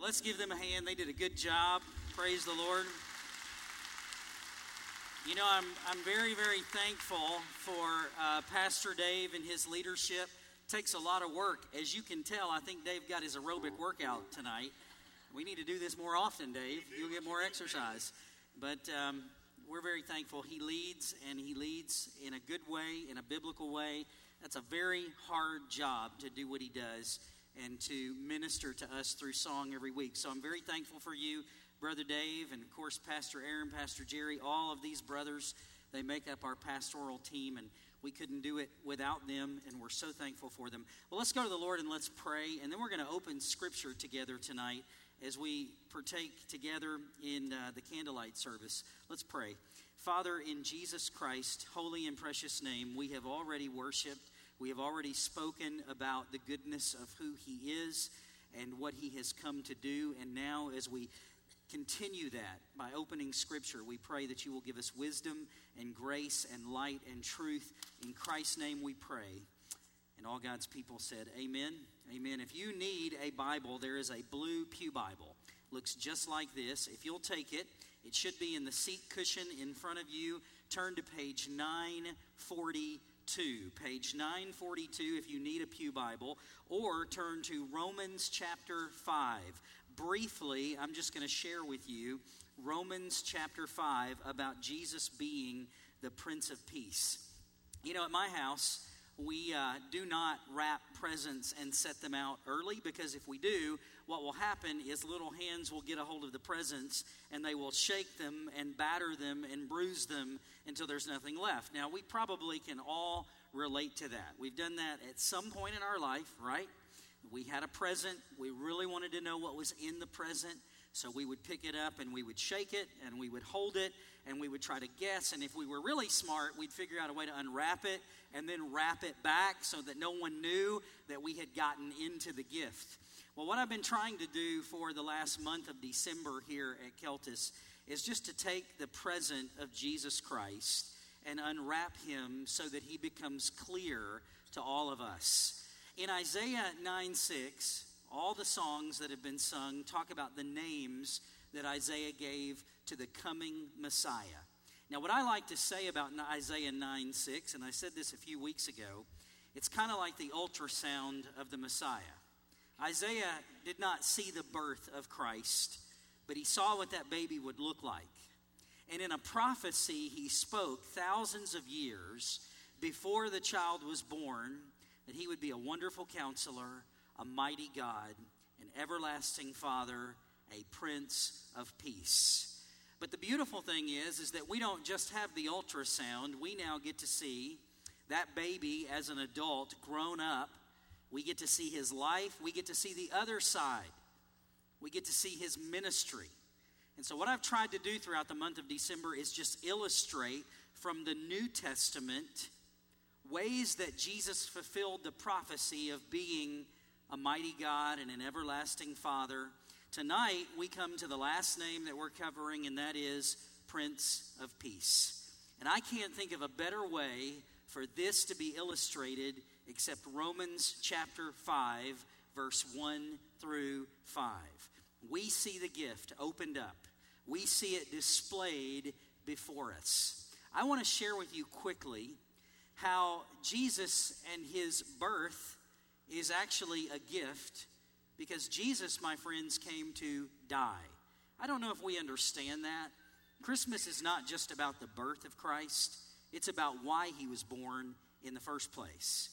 Let's give them a hand. They did a good job. Praise the Lord. You know, I'm very, very thankful for Pastor Dave and his leadership. It takes a lot of work. As you can tell, I think Dave got his aerobic workout tonight. We need to do this more often, Dave. You'll get more exercise. But we're very thankful. He leads, and he leads in a good way, in a biblical way. That's a very hard job to do what he does and to minister to us through song every week. So I'm very thankful for you, Brother Dave, and of course Pastor Aaron, Pastor Jerry, all of these brothers. They make up our pastoral team, and we couldn't do it without them, and we're so thankful for them. Well, let's go to the Lord and let's pray, and then we're going to open Scripture together tonight as we partake together in the candlelight service. Let's pray. Father, in Jesus Christ's holy and precious name, we have already worshiped. We have already spoken about the goodness of who he is and what he has come to do. And now as we continue that by opening Scripture, we pray that you will give us wisdom and grace and light and truth. In Christ's name we pray. And all God's people said, amen, amen. If you need a Bible, there is a blue pew Bible. Looks just like this. If you'll take it, it should be in the seat cushion in front of you. Turn to page 942. Page 942 if you need a pew Bible. Or turn to Romans chapter 5. Briefly, I'm just going to share with you Romans chapter 5 about Jesus being the Prince of Peace. You know, at my house, we do not wrap presents and set them out early, because if we do, what will happen is little hands will get a hold of the presents and they will shake them and batter them and bruise them until there's nothing left. Now, we probably can all relate to that. We've done that at some point in our life, right? We had a present. We really wanted to know what was in the present. So we would pick it up and we would shake it and we would hold it and we would try to guess. And if we were really smart, we'd figure out a way to unwrap it and then wrap it back so that no one knew that we had gotten into the gift. Well, what I've been trying to do for the last month of December here at Keltis is just to take the present of Jesus Christ and unwrap him so that he becomes clear to all of us. In Isaiah 9:6, all the songs that have been sung talk about the names that Isaiah gave to the coming Messiah. Now, what I like to say about Isaiah 9:6, and I said this a few weeks ago, it's kind of like the ultrasound of the Messiah. Isaiah did not see the birth of Christ, but he saw what that baby would look like. And in a prophecy, he spoke thousands of years before the child was born that he would be a wonderful counselor, a mighty God, an everlasting Father, a Prince of Peace. But the beautiful thing is that we don't just have the ultrasound. We now get to see that baby as an adult grown up. We get to see his life. We get to see the other side. We get to see his ministry. And so what I've tried to do throughout the month of December is just illustrate from the New Testament ways that Jesus fulfilled the prophecy of being a mighty God and an everlasting Father. Tonight, we come to the last name that we're covering, and that is Prince of Peace. And I can't think of a better way for this to be illustrated except Romans chapter 5, verse 1 through 5. We see the gift opened up. We see it displayed before us. I want to share with you quickly how Jesus and his birth is actually a gift, because Jesus, my friends, came to die. I don't know if we understand that. Christmas is not just about the birth of Christ. It's about why he was born in the first place.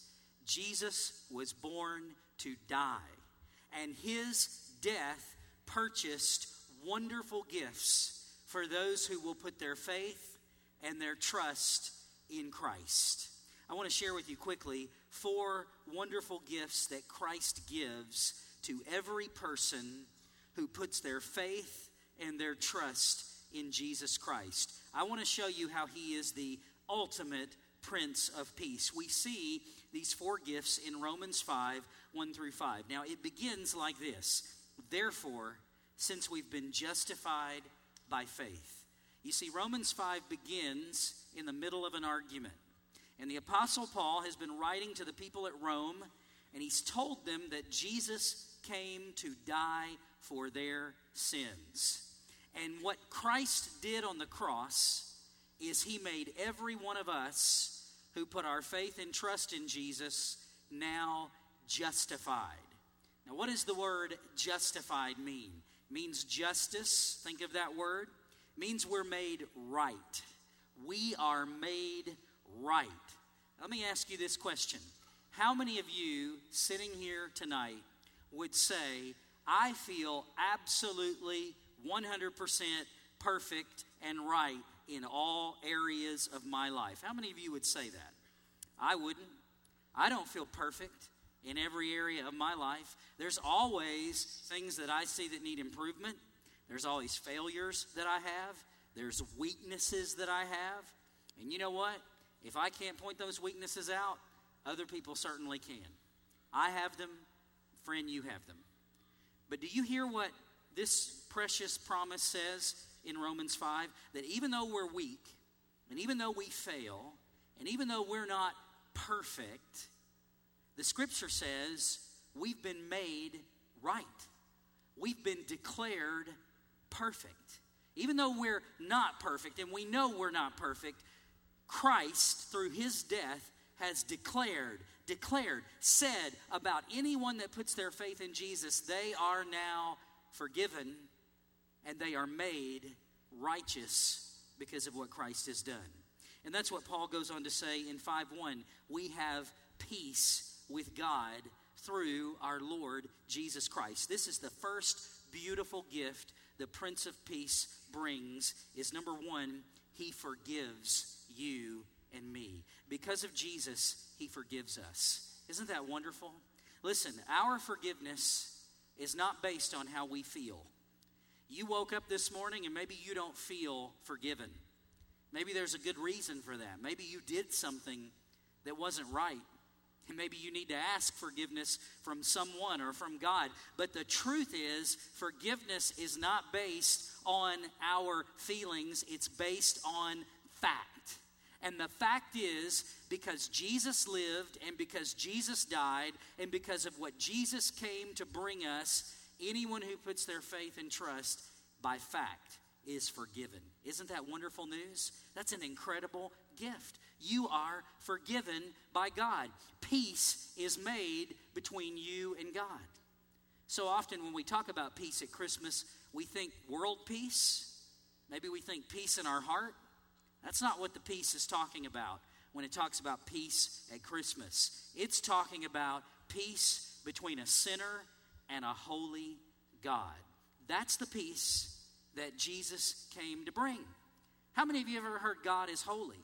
Jesus was born to die, and his death purchased wonderful gifts for those who will put their faith and their trust in Christ. I want to share with you quickly 4 wonderful gifts that Christ gives to every person who puts their faith and their trust in Jesus Christ. I want to show you how he is the ultimate Prince of Peace. We see these 4 gifts in Romans 5, 1 through 5. Now, it begins like this. Therefore, since we've been justified by faith. You see, Romans 5 begins in the middle of an argument. And the Apostle Paul has been writing to the people at Rome, and he's told them that Jesus came to die for their sins. And what Christ did on the cross is he made every one of us who put our faith and trust in Jesus now justified. Now, what does the word justified mean? It means justice. Think of that word. It means we're made right. We are made right. Let me ask you this question. How many of you sitting here tonight would say, I feel absolutely 100% perfect and right in all areas of my life? How many of you would say that? I wouldn't. I don't feel perfect in every area of my life. There's always things that I see that need improvement. There's always failures that I have. There's weaknesses that I have. And you know what? If I can't point those weaknesses out, other people certainly can. I have them. Friend, you have them. But do you hear what this precious promise says in Romans 5? That even though we're weak, and even though we fail, and even though we're not perfect, the scripture says we've been made right. We've been declared perfect. Even though we're not perfect, and we know we're not perfect, Christ, through his death, has declared, said about anyone that puts their faith in Jesus, they are now forgiven and they are made righteous because of what Christ has done. And that's what Paul goes on to say in 5:1. We have peace with God through our Lord Jesus Christ. This is the first beautiful gift the Prince of Peace brings, is number one, he forgives you and me. Because of Jesus, he forgives us. Isn't that wonderful? Listen, our forgiveness is not based on how we feel. You woke up this morning and maybe you don't feel forgiven. Maybe there's a good reason for that. Maybe you did something that wasn't right. And maybe you need to ask forgiveness from someone or from God. But the truth is, forgiveness is not based on our feelings. It's based on fact. And the fact is, because Jesus lived and because Jesus died and because of what Jesus came to bring us, anyone who puts their faith and trust by fact is forgiven. Isn't that wonderful news? That's an incredible gift. You are forgiven by God. Peace is made between you and God. So often when we talk about peace at Christmas, we think world peace. Maybe we think peace in our heart. That's not what the peace is talking about when it talks about peace at Christmas. It's talking about peace between a sinner and a holy God. That's the peace that Jesus came to bring. How many of you have ever heard God is holy?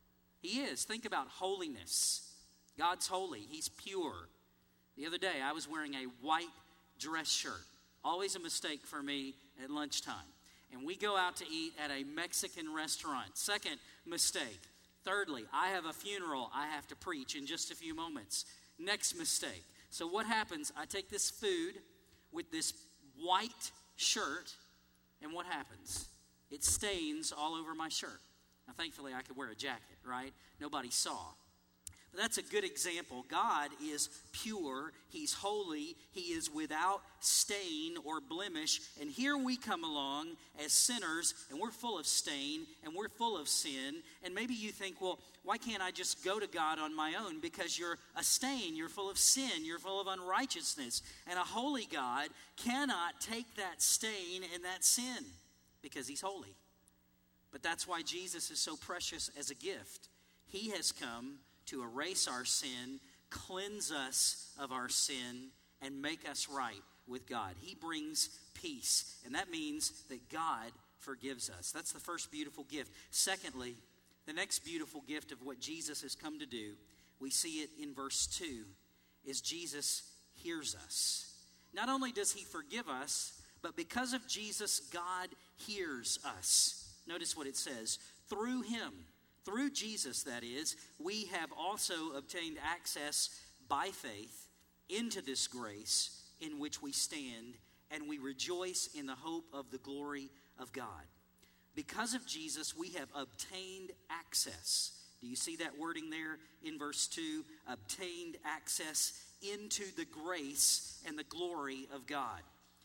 He is. Think about holiness. God's holy. He's pure. The other day, I was wearing a white dress shirt. Always a mistake for me at lunchtime. And we go out to eat at a Mexican restaurant. Second mistake. Thirdly, I have a funeral I have to preach in just a few moments. Next mistake. So what happens? I take this food with this white shirt, and what happens? It stains all over my shirt. Now, thankfully, I could wear a jacket, right? Nobody saw. But that's a good example. God is pure. He's holy. He is without stain or blemish. And here we come along as sinners, and we're full of stain, and we're full of sin. And maybe you think, well, why can't I just go to God on my own? Because you're a stain. You're full of sin. You're full of unrighteousness. And a holy God cannot take that stain and that sin because he's holy. But that's why Jesus is so precious as a gift. He has come to erase our sin, cleanse us of our sin, and make us right with God. He brings peace, and that means that God forgives us. That's the first beautiful gift. Secondly, the next beautiful gift of what Jesus has come to do, we see it in verse 2, is Jesus hears us. Not only does he forgive us, but because of Jesus, God hears us. Notice what it says. Through him, through Jesus, that is, we have also obtained access by faith into this grace in which we stand, and we rejoice in the hope of the glory of God. Because of Jesus, we have obtained access. Do you see that wording there in verse 2? Obtained access into the grace and the glory of God.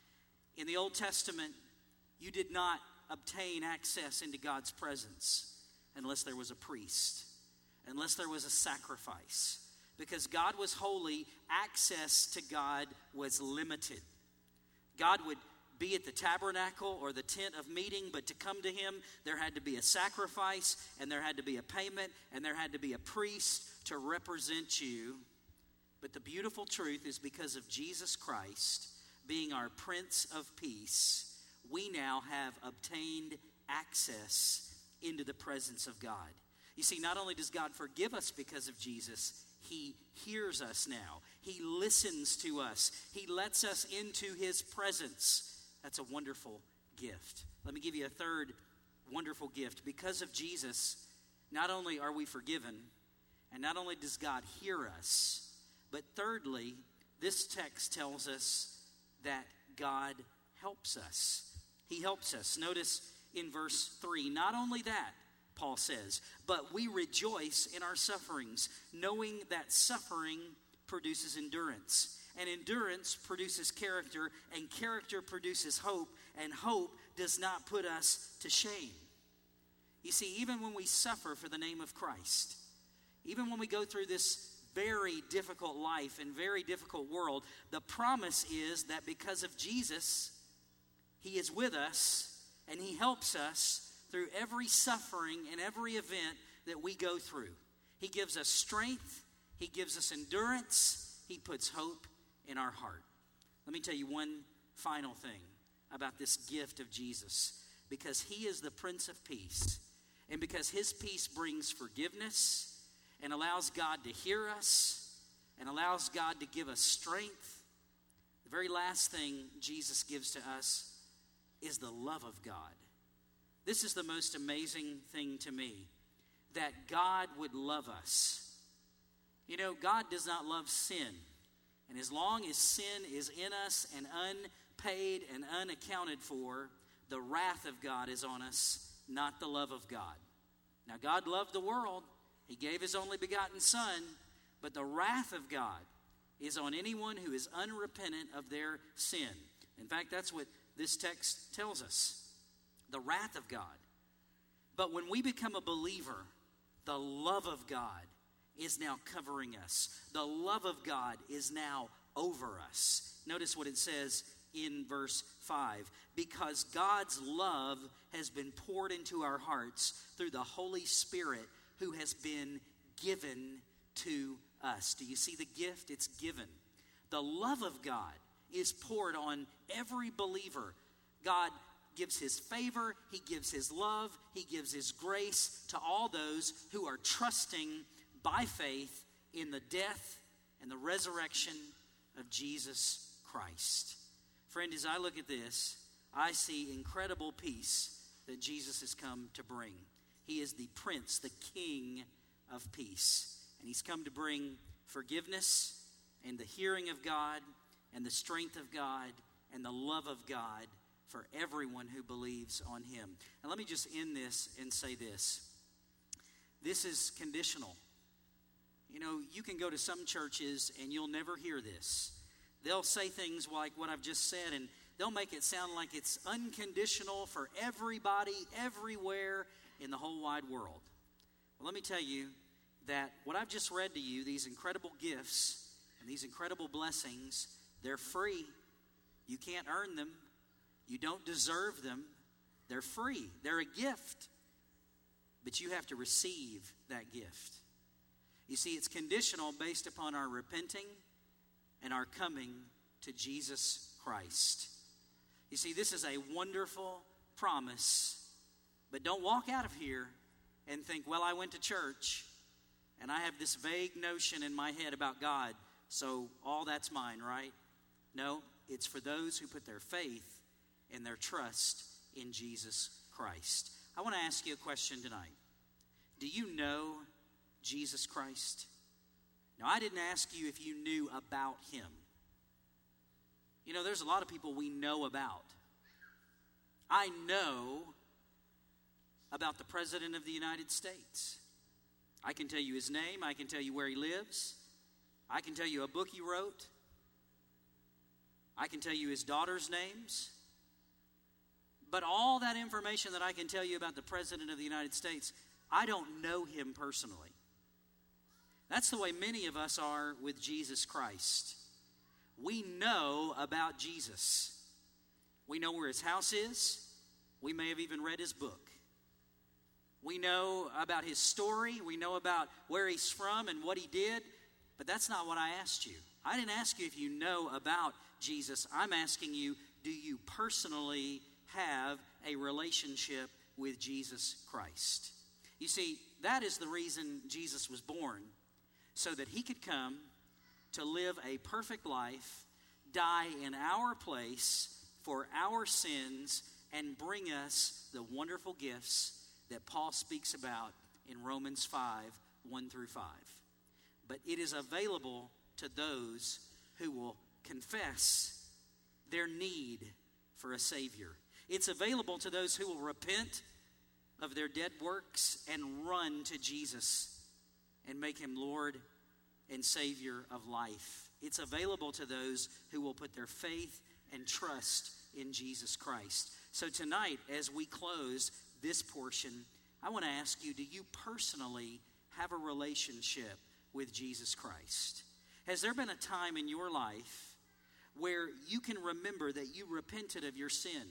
In the Old Testament, you did not obtain access into God's presence unless there was a priest, unless there was a sacrifice. Because God was holy, access to God was limited. God would be at the tabernacle or the tent of meeting, but to come to him, there had to be a sacrifice, and there had to be a payment, and there had to be a priest to represent you. But the beautiful truth is, because of Jesus Christ being our Prince of Peace, we now have obtained access into the presence of God. You see, not only does God forgive us because of Jesus, he hears us now. He listens to us. He lets us into his presence. That's a wonderful gift. Let me give you a third wonderful gift. Because of Jesus, not only are we forgiven, and not only does God hear us, but thirdly, this text tells us that God helps us. He helps us. Notice in verse 3, not only that, Paul says, but we rejoice in our sufferings, knowing that suffering produces endurance. And endurance produces character, and character produces hope, and hope does not put us to shame. You see, even when we suffer for the name of Christ, even when we go through this very difficult life and very difficult world, the promise is that because of Jesus, he is with us, and he helps us through every suffering and every event that we go through. He gives us strength. He gives us endurance. He puts hope in our heart. Let me tell you one final thing about this gift of Jesus. Because he is the Prince of Peace, and because his peace brings forgiveness and allows God to hear us and allows God to give us strength, the very last thing Jesus gives to us is the love of God. This is the most amazing thing to me, that God would love us. You know, God does not love sin. And as long as sin is in us and unpaid and unaccounted for, the wrath of God is on us, not the love of God. Now, God loved the world. He gave his only begotten Son. But the wrath of God is on anyone who is unrepentant of their sin. In fact, that's what this text tells us. The wrath of God. But when we become a believer, the love of God is now covering us. The love of God is now over us. Notice what it says in verse 5. Because God's love has been poured into our hearts through the Holy Spirit who has been given to us. Do you see the gift? It's given. The love of God is poured on every believer. God gives his favor, he gives his love, he gives his grace to all those who are trusting by faith in the death and the resurrection of Jesus Christ. Friend, as I look at this, I see incredible peace that Jesus has come to bring. He is the Prince, the King of peace. And he's come to bring forgiveness and the hearing of God and the strength of God and the love of God for everyone who believes on him. And let me just end this and say this. This is conditional. You know, you can go to some churches and you'll never hear this. They'll say things like what I've just said, and they'll make it sound like it's unconditional for everybody, everywhere in the whole wide world. Well, let me tell you that what I've just read to you, these incredible gifts and these incredible blessings, they're free. You can't earn them. You don't deserve them. They're free. They're a gift. But you have to receive that gift. You see, it's conditional based upon our repenting and our coming to Jesus Christ. You see, this is a wonderful promise. But don't walk out of here and think, well, I went to church and I have this vague notion in my head about God, so all that's mine, right? No, it's for those who put their faith and their trust in Jesus Christ. I want to ask you a question tonight. Do you know Jesus Christ? Now, I didn't ask you if you knew about him. You know, there's a lot of people we know about. I know about the President of the United States. I can tell you his name. I can tell you where he lives. I can tell you a book he wrote. I can tell you his daughter's names. But all that information that I can tell you about the President of the United States, I don't know him personally. That's the way many of us are with Jesus Christ. We know about Jesus. We know where his house is. We may have even read his book. We know about his story. We know about where he's from and what he did. But that's not what I asked you. I didn't ask you if you know about Jesus. I'm asking you, do you personally have a relationship with Jesus Christ? You see, that is the reason Jesus was born, so that he could come to live a perfect life, die in our place for our sins, and bring us the wonderful gifts that Paul speaks about in Romans 5, 1 through 5. But it is available to those who will confess their need for a Savior. It's available to those who will repent of their dead works and run to Jesus and make him Lord and Savior of life. It's available to those who will put their faith and trust in Jesus Christ. So tonight, as we close this portion, I want to ask you, do you personally have a relationship with Jesus Christ? Has there been a time in your life where you can remember that you repented of your sin,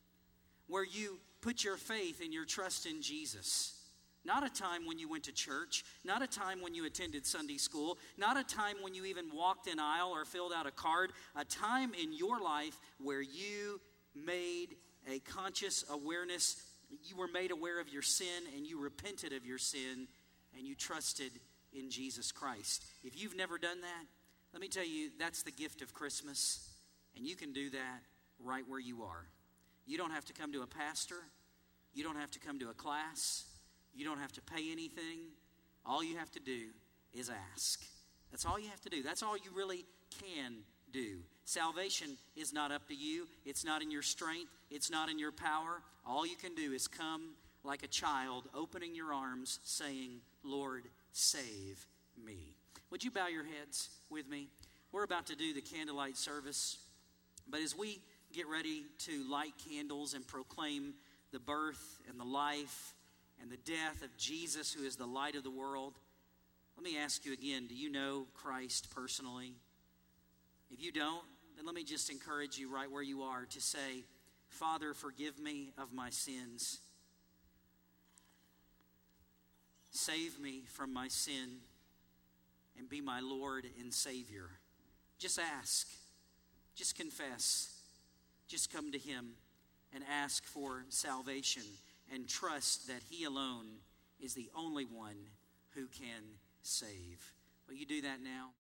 where you put your faith and your trust in Jesus? Not a time when you went to church, not a time when you attended Sunday school, not a time when you even walked an aisle or filled out a card, a time in your life where you made a conscious awareness, you were made aware of your sin and you repented of your sin and you trusted in Jesus Christ. If you've never done that, let me tell you, that's the gift of Christmas, and you can do that right where you are. You don't have to come to a pastor. You don't have to come to a class. You don't have to pay anything. All you have to do is ask. That's all you have to do. That's all you really can do. Salvation is not up to you. It's not in your strength. It's not in your power. All you can do is come like a child, opening your arms, saying, Lord, save me. Would you bow your heads with me? We're about to do the candlelight service. But as we get ready to light candles and proclaim the birth and the life and the death of Jesus, who is the light of the world, let me ask you again, do you know Christ personally? If you don't, then let me just encourage you right where you are to say, Father, forgive me of my sins. Save me from my sin and be my Lord and Savior. Just ask. Just confess. Just come to him and ask for salvation and trust that he alone is the only one who can save. Will you do that now?